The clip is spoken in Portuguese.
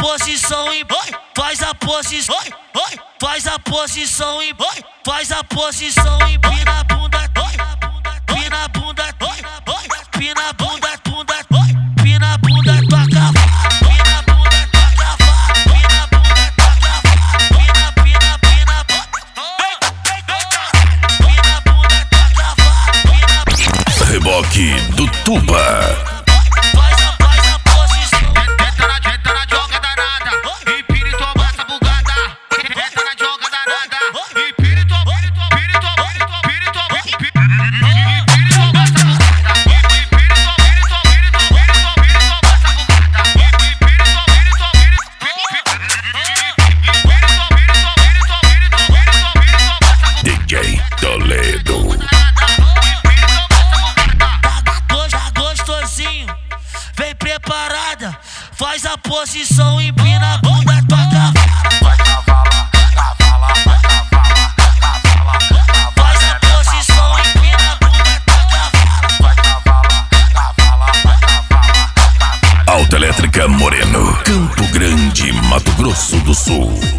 posição e faz a posição, faz a posição e faz a posição e pina a bunda, pina a bunda, pina a bunda, pina a bunda, toca, pina a bunda, toca, pina a bunda, toca, pina a bunda, toca, Reboque do Tuba. DJ Toledo. Tá gostosinho, vem preparada, faz a posição, empina a bunda, toca. Faz a posição, empina a bunda, toca. Autoelétrica Moreno, Campo Grande, Mato Grosso do Sul.